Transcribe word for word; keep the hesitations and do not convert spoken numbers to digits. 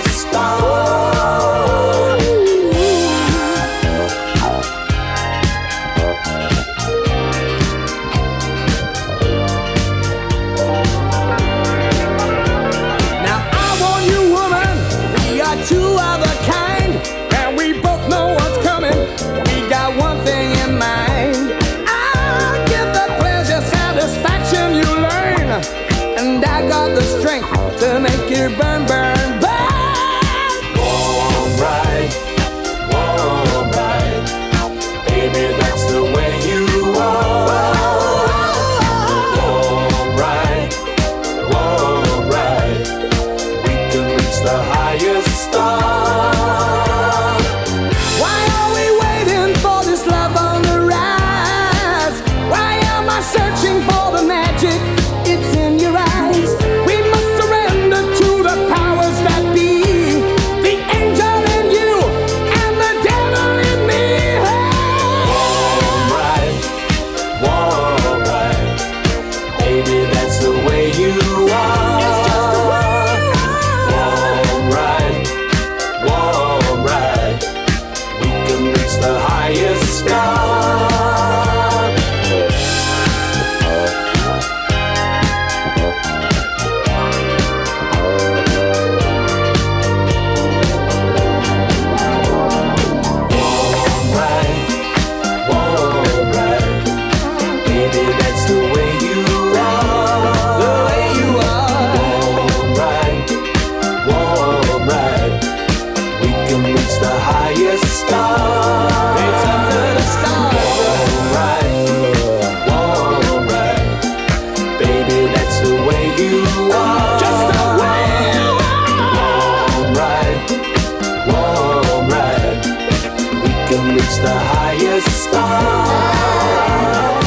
star. Now I want you, woman, we are two of a kind, and we both know what's coming. We got one thing in mind. I'll give the pleasure, satisfaction you learn, and I got the strength to make you burn, burn, burn. Warm ride, warm ride, baby, that's the way you are. Warm ride, warm ride, we can reach the highest star. Why are we waiting for this love on the rise? Why am I searching for the magic? It's in your eyes. We must surrender to the powers that be. The angel in you and the devil in me. Warm ride, warm ride, baby, that's the way you are. It's just the way you are. Warm ride, warm ride, we can reach the highest star. Warm ride, warm ride, baby, that's the way you are. The way you are. Warm ride, warm ride, we can reach the highest star. It's under the stars. Warm ride, warm ride, baby, that's the way you are. Just the way you are. Warm ride, warm ride, we can reach the highest star.